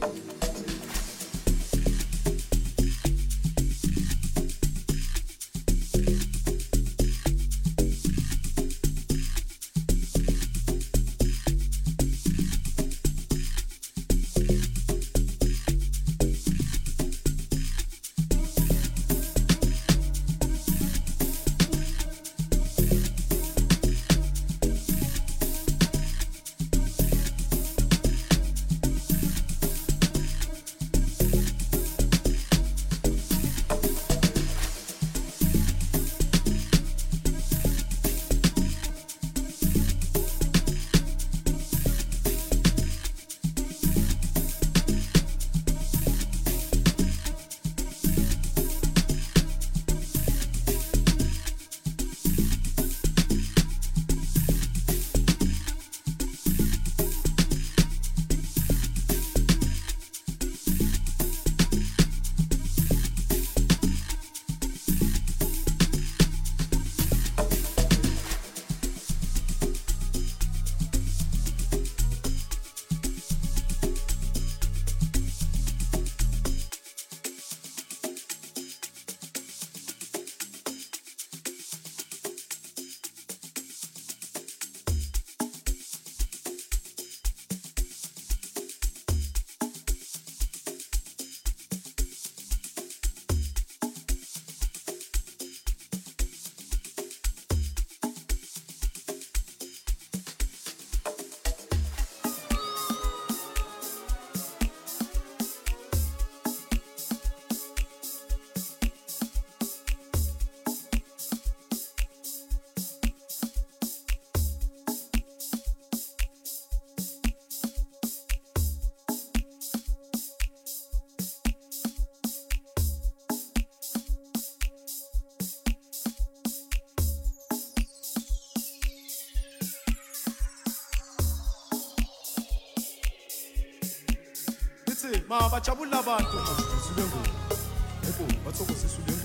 Ma bajabula abantu isulengo yebo bathokose isulengo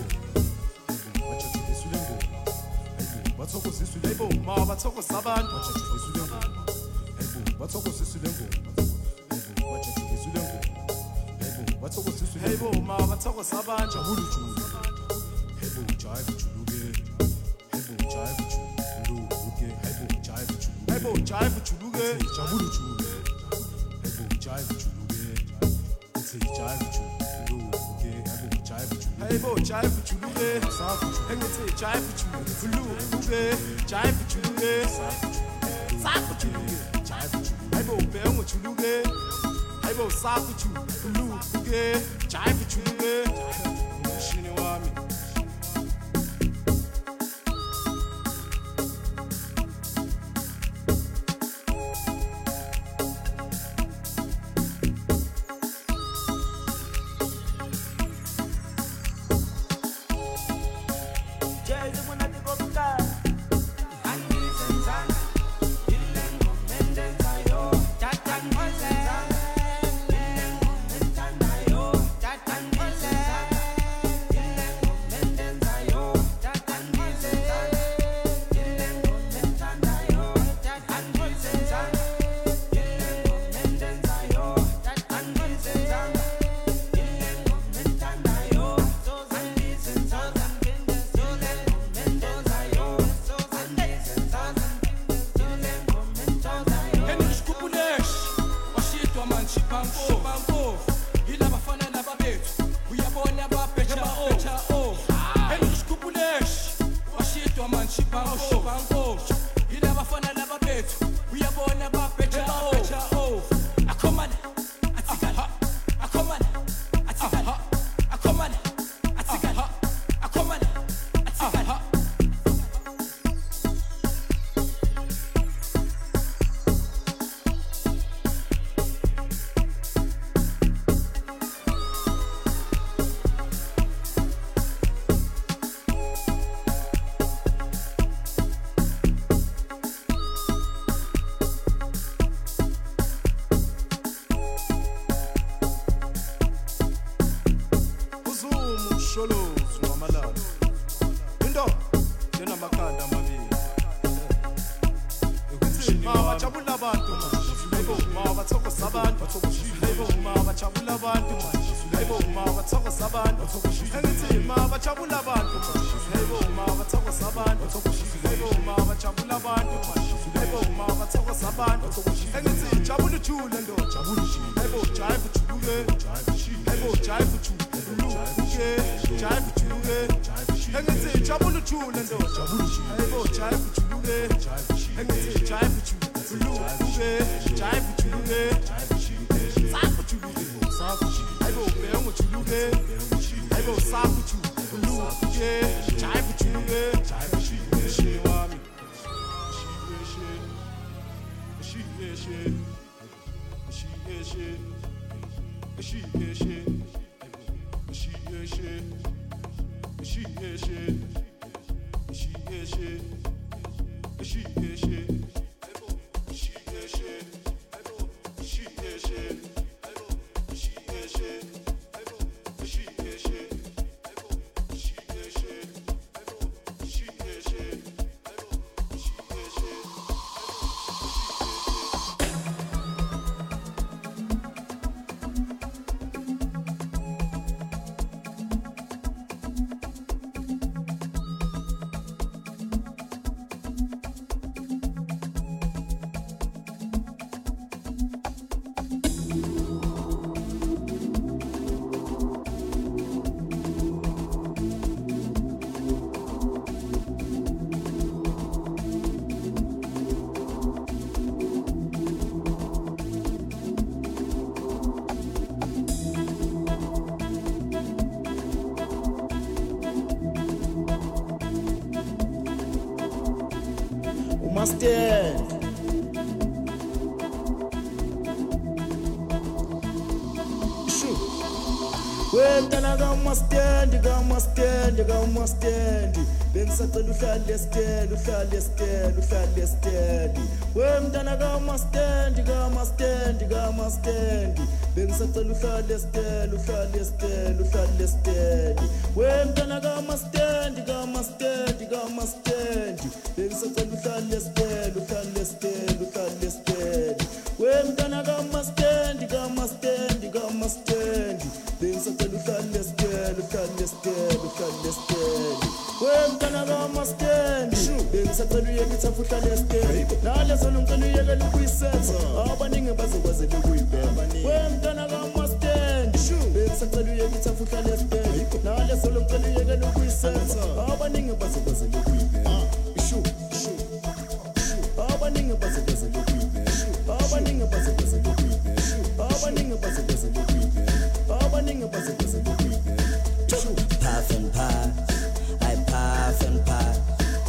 yebo bajabule isulengo yebo bathokose isulengo yebo ma bathokose abantu bajabule isulengo yebo bathokose isulengo yebo bajabule isulengo yebo bathokose isulengo yebo ma bathokose abantu jabulu julu yebo jive juluke yebo jive juluke yebo jive juluke yebo jive juluke jabulu julu yebo jive juluke Hey bo, jive chuluke, engithi jive chuluke, jive chuluke, saku chuluke, jive chuluke. Hey bo, bengu chuluke, hey bo, saku chuluke, jive chuluke. Mushini wami. Bajabula abantu, ma bathoko sabantu, hayibo ma bajabula abantu manje hayibo ma bathokoza abantu engithi ma bajabula abantu hayibo ma bathokoza abantu hayibo ma bajabula abantu hayibo ma bathokoza abantu engithi jabula ujule ndo jabula ujule hayibo jive ujuluke hayibo jive ujuluke jive ujuluke engithi jabula ujule ndo jabula ujule hayibo jive ujuluke engithi jive ujuluke jive ujuluke saku ujuluke saku hayibo bengu ujuluke hayibo saku ujuluke jive ujuluke jive ujuluke wami Stand. Wemntana kaMastendi kaMastendi kaMastendi bengisacela uhlale stand uhlale stand uhlale stand wemntana kaMastendi kaMastendi kaMastendi bengisacela uhlale stand uhlale stand uhlale stand wemntana kaMastendi kaMastendi kaMastendi bengisacela uhlale stand uhlale stand uhlale stand wemntana kaMastendi kaMastendi kaMastendi bengisacela uhlale stand uhlale stand uhlale stand wemntana kaMastendi bengisacela uyekitha uhlale stand nalezo ngicela uyekela ukuyisenza abaningi bazokwazela ukuyibhema wemntana kaMastendi bengisacela uyekitha uhlale stand nalezo ngicela uyekela ukuyisenza abaningi bazokwazela ukuyibhema abaningi bazokwazela ukuyibhema abaningi bazokwazela ukuyibhema abaningi bazokwazela ukuyibhema abaningi bazokwazela ukuyibhema puff and pass, I puff and pass.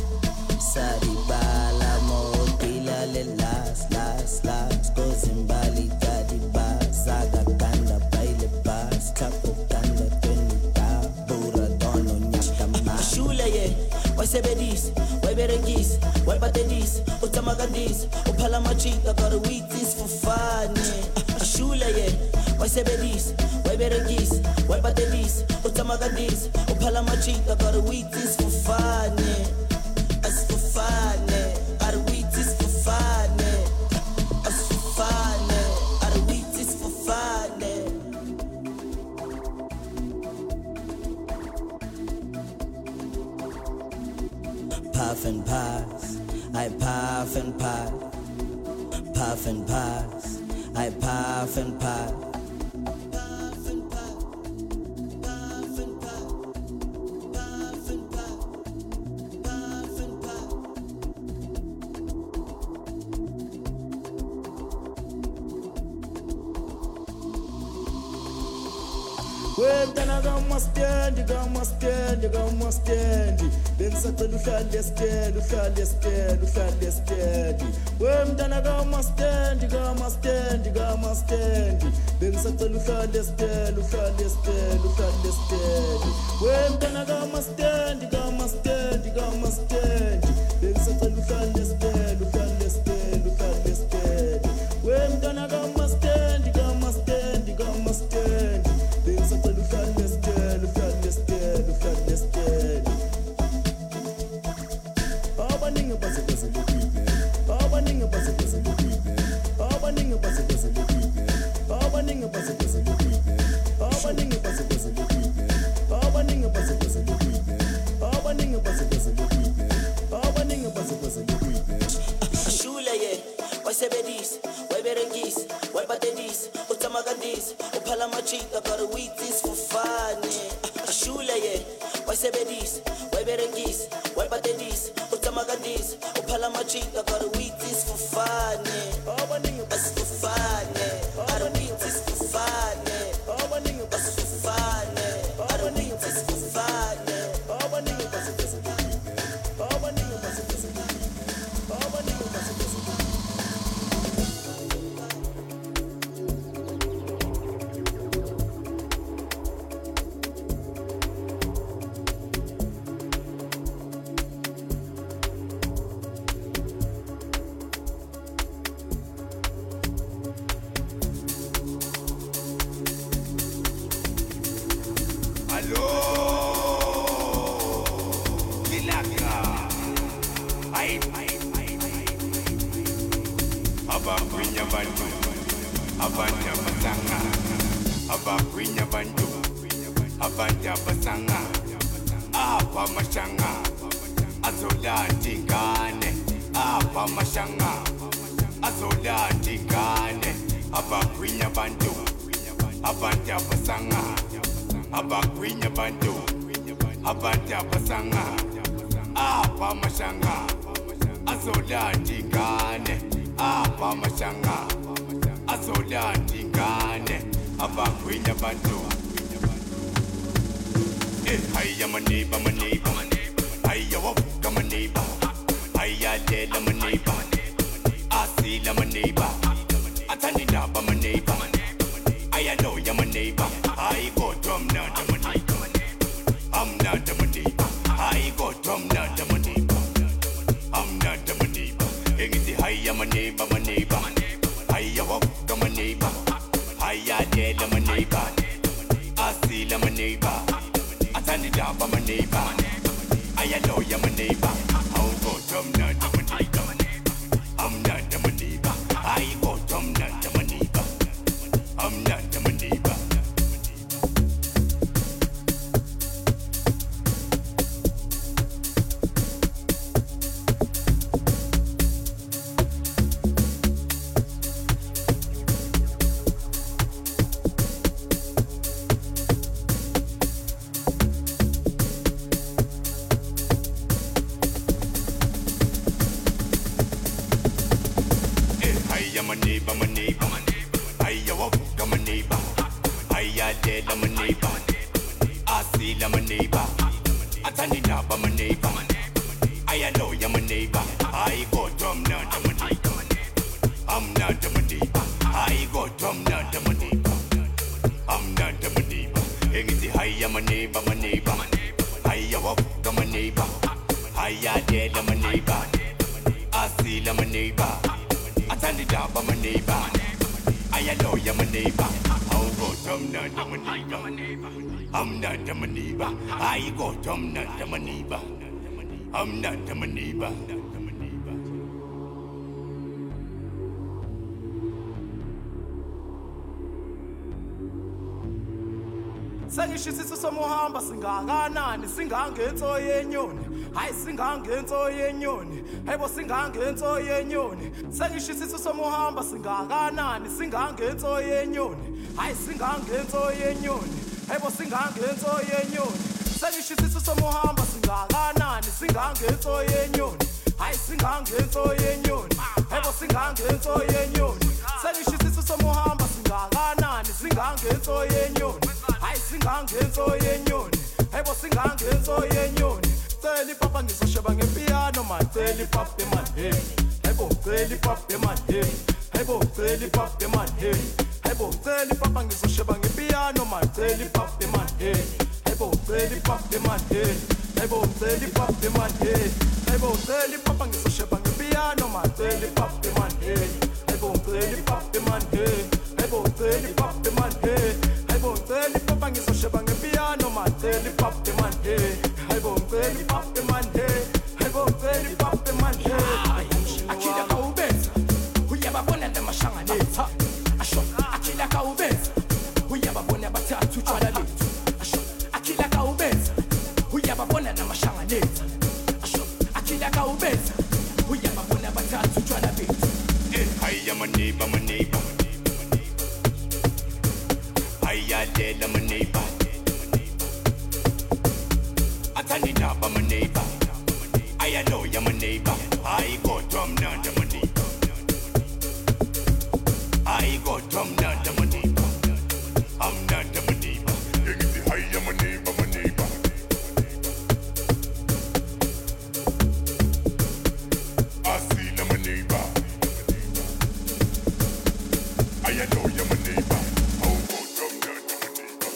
Saribala modila le las Kozimbali kadiba Zaga ganda baile bas Chapo ganda tenita Bura dono nyakama Shule ye, why sebedis, why beregis, why batedis Utamagandis, upala machita Gotta eat this for fun Shule ye, why sebedis, why beregis, why batedis Utamagandis, upala machita Gotta eat this for fun As for fun, gotta eat this for fun As for fun, gotta eat this for fun Puff and pass, I puff and pass. Puff and pass, I puff and pass. Puff and pass, puff and pass, puff and pass, puff and pass. wemntana kaMastendi kaMastendi kaMastendi bengisacela uhlale stand uhlale stand uhlale stand wemntana kaMastendi kaMastendi kaMastendi bengisacela uhlale stand uhlale stand uhlale stand wemntana kaMastendi kaMastendi kaMastendi bengisacela uhlale stand uhlale stand uhlale stand wemntana kaMastendi kaMastendi kaMastendi bengisacela uhlale stand uhlale stand uhlale stand abaningi bazokwazela ukuyibhema abaningi bazokwazela ukuyibhema abaningi bazokwazela ukuyibhema abaningi Sebedis, why beregis, why batedis, utamagadis, upalamachita, but a wheat is for fun. Ashula, yeah, why sebedis, why beregis, why batedis, utamagadis, upalamachita, but a wheat is for fun. That's for fun. I don't need this for fun. That's for fun. I don't need this for fun. Sengishisiso somuhamba singakanani singangenso yenyoni hayi singangenso yenyoni hayibo singangenso yenyoni sengishisiso somuhamba singakanani singangenso yenyoni hayi singangenso yenyoni hayibo singangenso yenyoni sengishisiso somuhamba singakanani singangenso yenyoni hayi singangenso yenyoni hayibo singangenso yenyoni sengishisiso somuhamba singakanani singangenso yenyoni hayi singangenso yenyoni hayibo singangenso yenyoni celi papa ngizosheba ngepiano man celi papa man hey hayibo celi papa man hey hayibo celi papa man hey hayibo celi papa ngizosheba ngepiano man celi papa man hey hayibo celi papa man hey hayibo celi papa man hey hayibo celi papa ngizosheba ngepiano man celi papa man hey hayibo celi papa man hey hayibo celi papa man hey hayibo celi papa ngizosheba ngepiano man celi papa man hey hayibo celi papa man hey hayibo celi papa man hey akila kaubenza uyababona namashanganetha asho akila kaubenza uyababona bathathu tshwala lethu asho akila kaubenza uyababona namashanganetha asho akila kaubenza uyababona bathathu tshwala lethu Ayaya my neighbor, my neighbor. Ayadela my neighbor. Atanidaba my neighbor. Ayaloya my neighbor. I go drum nanda my neighbor. I go drum nanda my neighbor. I'm nanda my neighbor. Yengiti haya my neighbor, my neighbor. Asila my neighbor. Ayaloya my neighbor. Oh, go drum nanda my neighbor.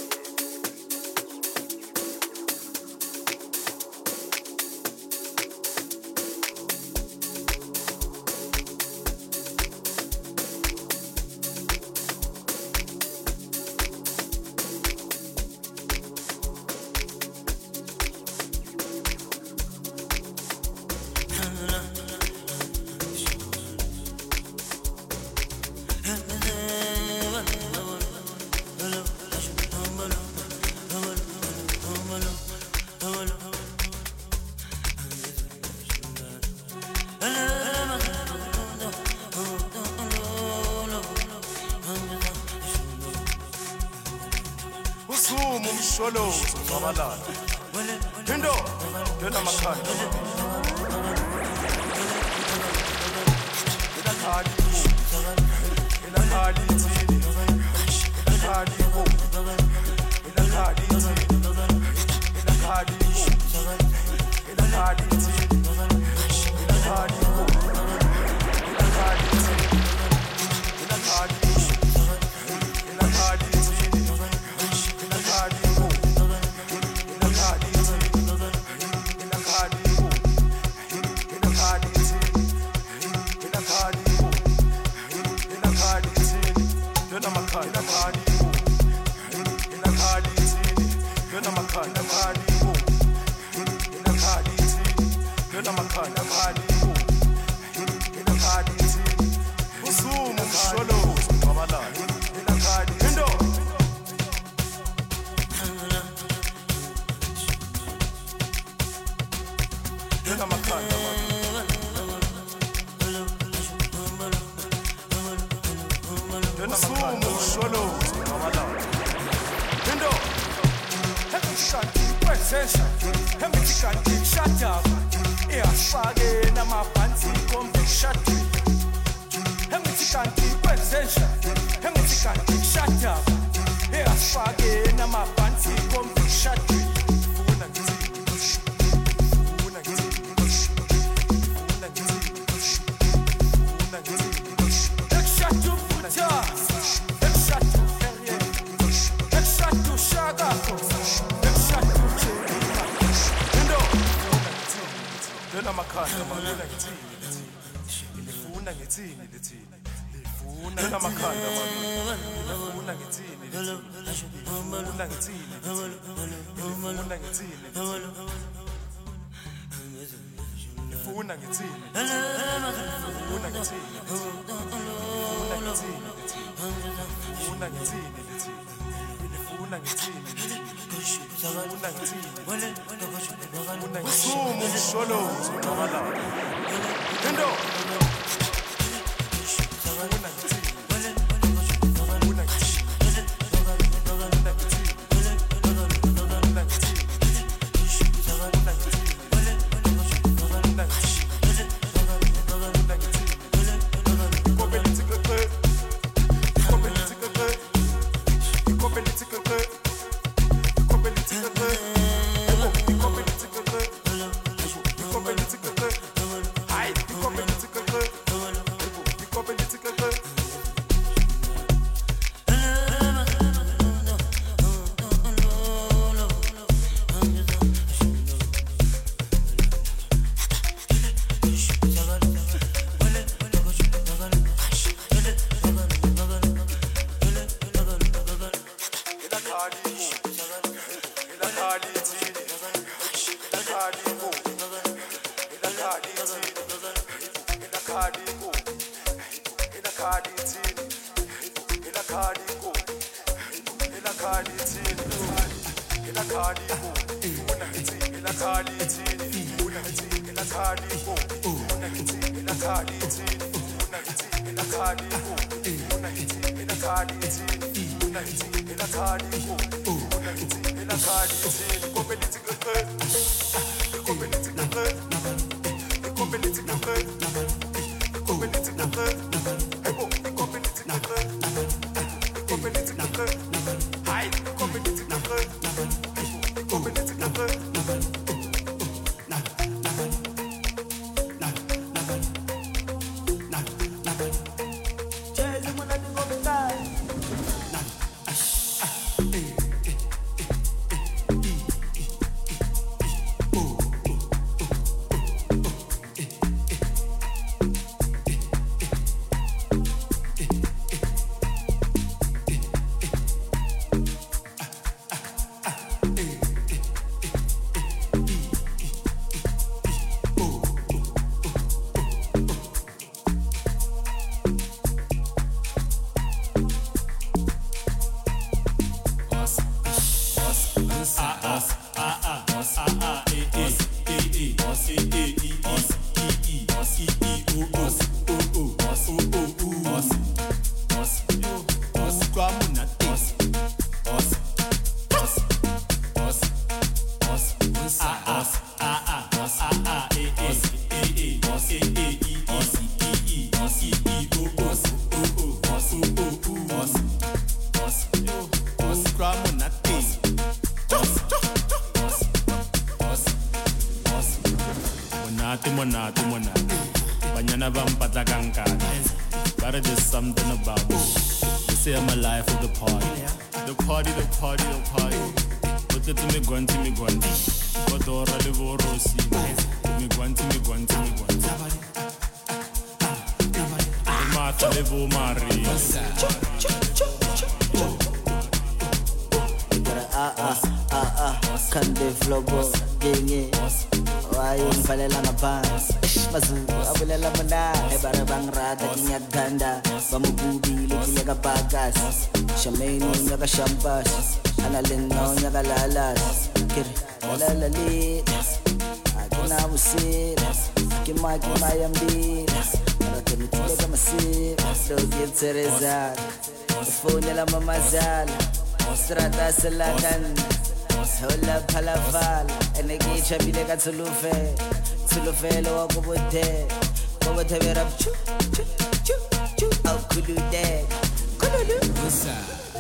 Usumu umsholozi ngabalala. Into yena makhanda. Ila khali ku. Ila khali tsini. Ila khali ku. Ila khali tsini. Ila khali ku. Ila khali tsini. Ila khali ku. Ila khali tsini. Ila khali ku. Ila khali tsini. Usumu umsholozi ngabalala. Into yena makhanda usumu umsholozi ngabalala. Into Hemishati kwezesha hemitikati shut up iyafake namaphansi komshati hemitikati kwezesha hemitikati shut up iyafake namaphansi komshati funa ngithi funa ngithi funa ngithi funa ngithi ekshatu futa ekshatu ferie ekshatu shagako ekshatu chema into yena makhanda malula ngithini ngifuna ngithini lethini ngifuna yena makhanda malula ngifuna ngithini ngifuna ngithini ngifuna ngithini ngifuna ngithini ngifuna ngithini ngifuna ngithini ngifuna ngithini usumu umsholozi ngabalala. Into Banyana vampata kankana. But it's just something about me. They say I'm alive for the party. The party, the party, the party. But it's me guanti, me guanti. But ora le vorosi. Me guanti, me guanti, me guanti. Mata le vo mari. Kande flobo genye wayo ngivalela ngaphansi mazulu abulela mana ebara bangrada kinyaganda bamububile kileka bagas shameni nyaka shampas analeno nyaka lalas kiri lala le akina musira kimaki mayambira aratemi tileka masira doge tereza phone la mamazala strata selakan hola palavala enegi chabile ka tsulufe lo go bothe vera chu au kulude musa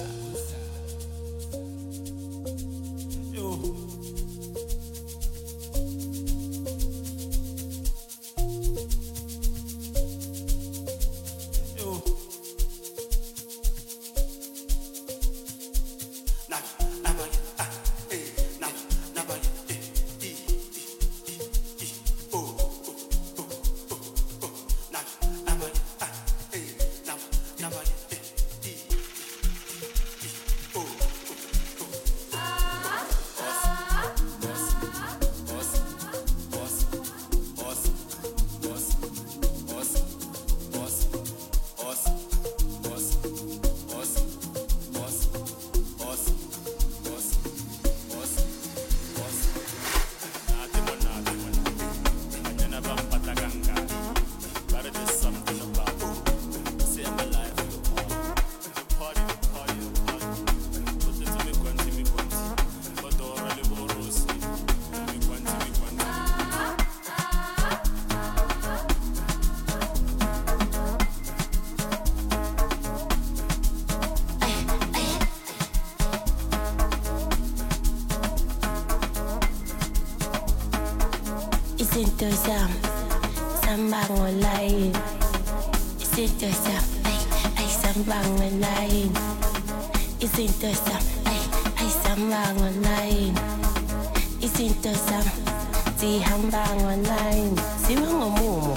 Isinto sambang online. Isinto ay sambang online. Isinto ay sambang online. Isinto sihambang online. Simangomumo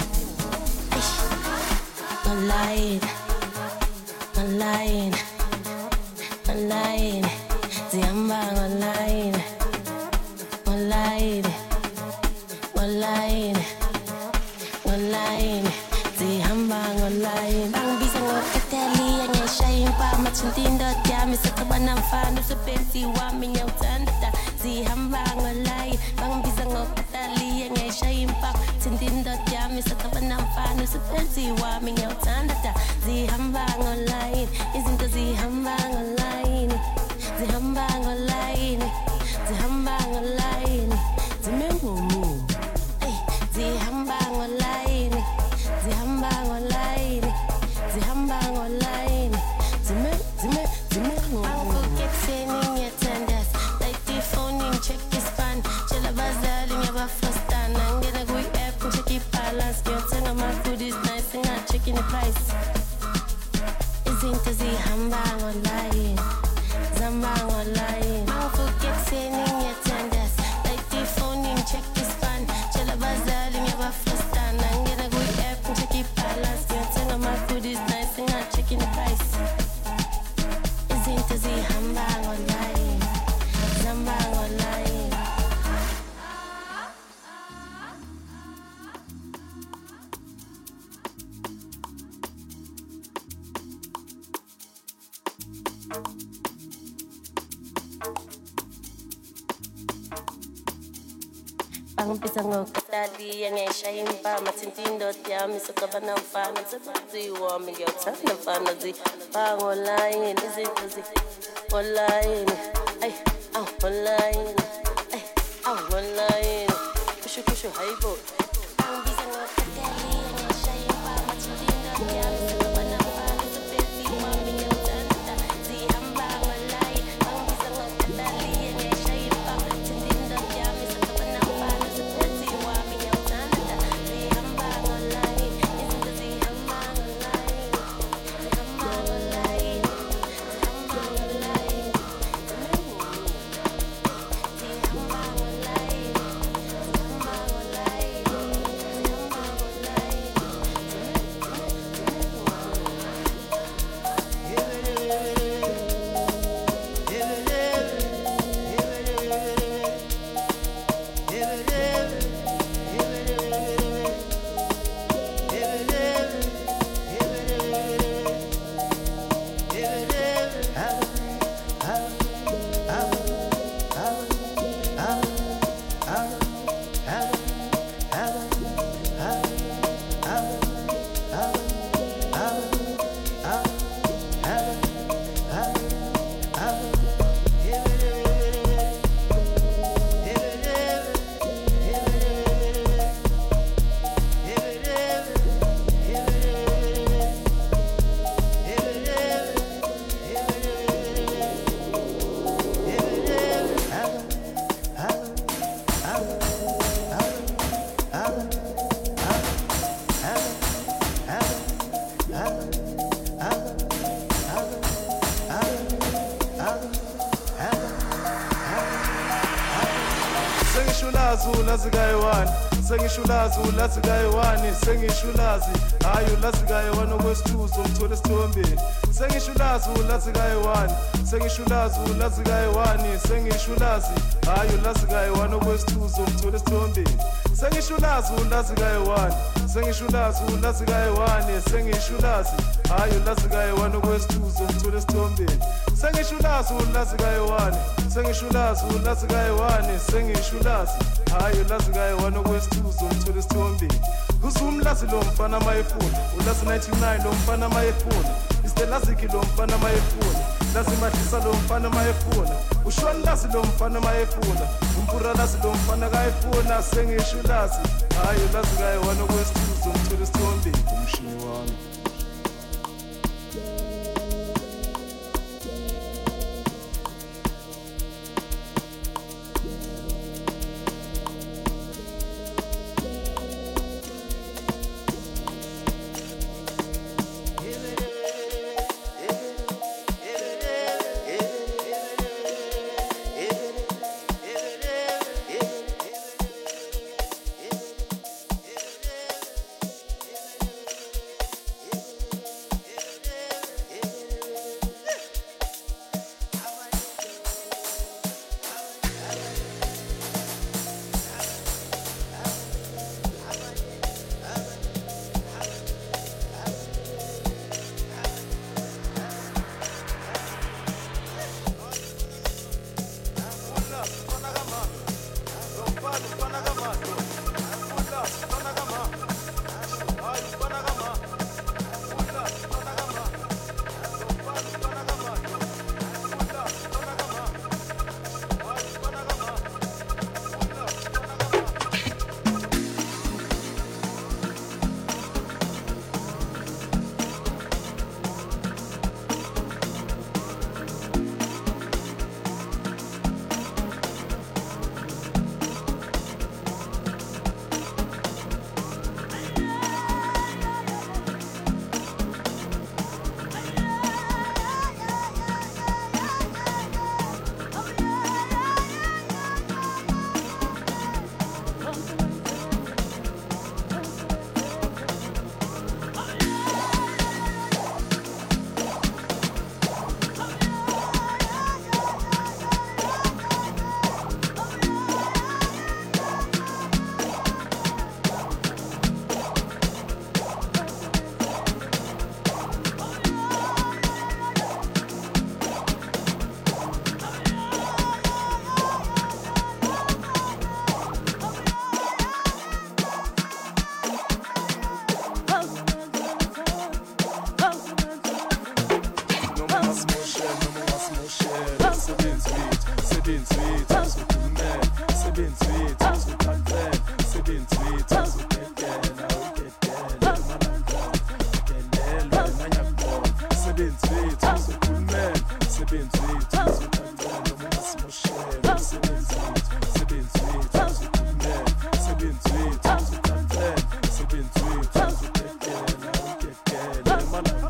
online. Online online sihambang online. Online online, online, zihambang online. Ang bisang ngokatali ang ngiyashaya impama thinta indoda yami sexabana mfana usebenzi wami ngiyawuthanda zihamba ngolayi bangibiza ngokataliya ngiyashaya impama thinta indoda yami sexabana mfana usebenzi wami ngiyawuthanda zihamba ngolayi izinto zihamba ngolayini zihamba ngolayini zihamba ngolayini zimengumu zihamba ngolayini zihamba ngolayini zihamba ngolayini angifuketheni ngiyathandaza like ifoni ngicheck ispan tshela abazali ngiyabafrustana ngena kwi-app ngicheck ibalance ngiyothenga ama-food is nice nginga-check in price izinto zihamba ngolayini zihamba ngolayini angifuketheni ngiyathandaza like ifoni ngicheck ispan tshela abazali ngiyabafrustana ngena kwi-app ngicheck ibalance ngiyothenga ama-food is nice nginga-check in price izinto zihamba ngolayini zihamba ngolayini bangipisa ngokataliya ngiyashaya impama thinta indoda yami sexabana mfana msebenzi wami ngiyawuthanda mfana zihamba ngolayini izinto ngolayini ngolayini ngolayini kushu hayibo bangipisa ngokataliya ngiyashaya impama thinta indoda yami sexabana mfana msebenzi wami ngiyawuthanda zihamba ngolayini bangipisa ngokataliya ngiyashaya impama thinta indoda yami sexabana mfana msebenzi wami ngiyawuthanda zihamba ngolayini izinto zihamba ngolayini zihamba ngolayini zihamba ngolayini zihamba ngolayini zihamba Sengishulazi ulazi kayiwani sengishulazi hayi ulazi kayiwani okwesithuzo ngithola esithombeni sengishulazi ulazi kayiwani sengishulazi ulazi kayiwani sengishulazi hayi ulazi kayiwani okwesithuzo ngithola esithombeni sengishulazi ulazi kayiwani sengishulazi ulazi kayiwani sengishulazi hayi ulazi kayiwani okwesithuzo ngithola esithombeni sengishulazi ulazi kayiwani sengishulazi ulazi kayiwani sengishulazi hayi ulazi kayiwani okwesithuzo ngithola esithombeni uzumlazi lo mfana mayefuna ulazi 99 lo mfana mayefuna istelaziki lo mfana mayefuna lazi madlisa lo mfana mayefuna ushwani lazi lo mfana mayefuna umpura lazi lo mfana kayefuna sengishulazi hayi ulazi kayiwani okwesithuzo ngithola esithombeni umshini wami umsebenzi wethu uzokhulumela umsebenzi wethu uzothathela noma ungasimoshela umsebenzi wethu uzokhulumela umsebenzi wethu uzothathela umsebenzi wethu uzokhetela ukhetela emalanga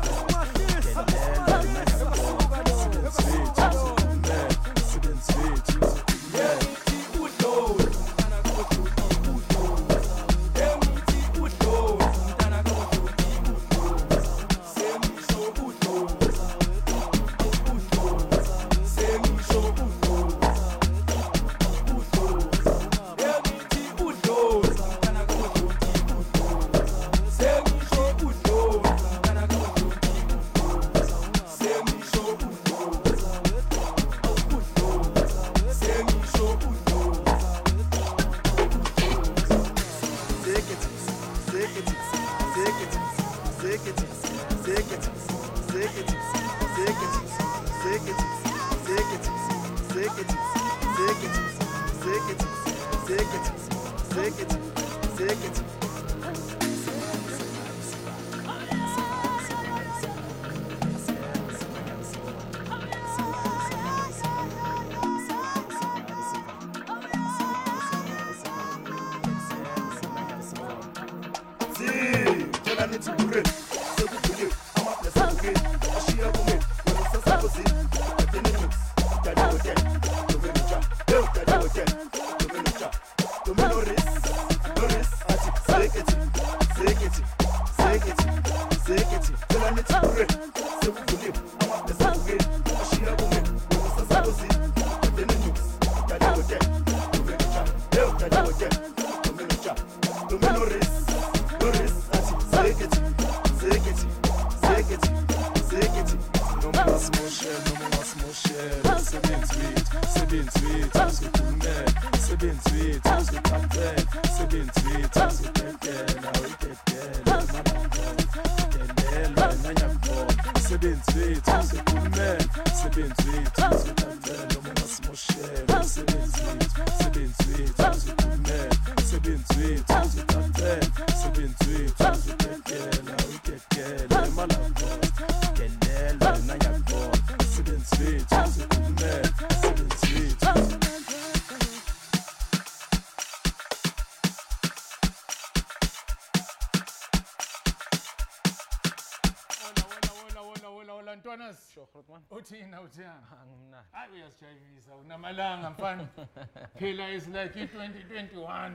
Uthina angimnandi. Hayi uyasijayivisa unamalanga mfana. Phela is like 2021.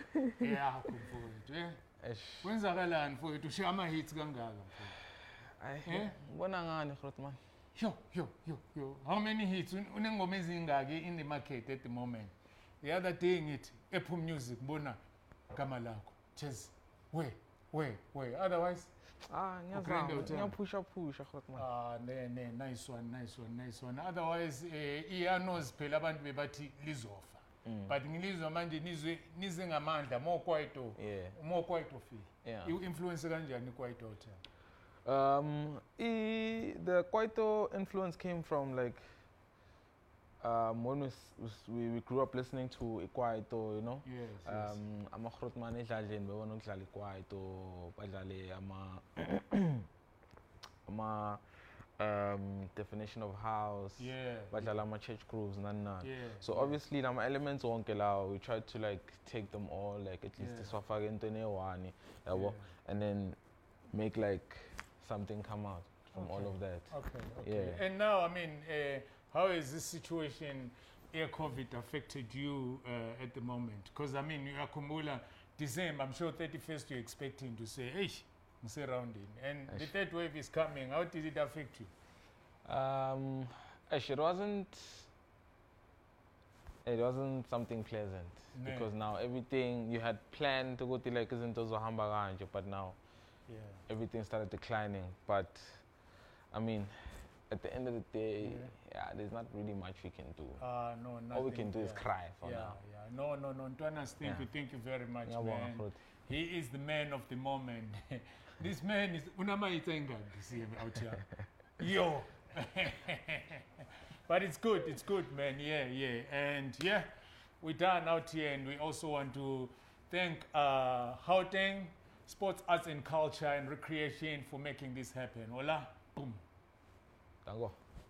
Yeah kumfowethu kwenzakalani mfowethu ushiya ama hits kangaka mfowethu? Hayi ngibona ngani Grootman? Yo. How many hits unengoma ezingaki in the market at the moment? The other day ngithi Apple Music bona gama lakho. Just where? Otherwise ngiyapusha Grootman. Nice one. Otherwise iyanos phela abantu bebathi lizofa. But ngilizwa manje nize ngamandla more kwaito fee. You influence kanjani kwaito hotel? The kwaito influence came from like when we grew up listening to Ikwaito, you know. Yes. Ama Grootman edlaleni bebona ukudlala Ikwaito, badlale ama definition of house, badlala ama church grooves nana. So obviously nama elements wonke lawo we tried to like take them all, like at least sifake into ne-one, yabo, and then make like something come out from all of that. Okay. Yeah. And now I mean how has this situation, air COVID, affected you at the moment? Because I mean, Akumula, December, I'm sure 31st you're expecting to say, hey, I'm surrounding. And the third wave is coming. How did it affect you? It wasn't something pleasant. Because now everything you had planned to go to like Zohamba, but now everything started declining. But I mean, at the end of the day, there's not really much we can do. No, nothing. All we can do is cry for now. No. Ntonas, thank you very much, man. He is the man of the moment. This man is Unamaitenga, see him out here. Yo. But it's good, man. Yeah. And we're done out here, and we also want to thank Gauteng Sports, Arts and Culture and Recreation for making this happen. Hola. Boom. Dango.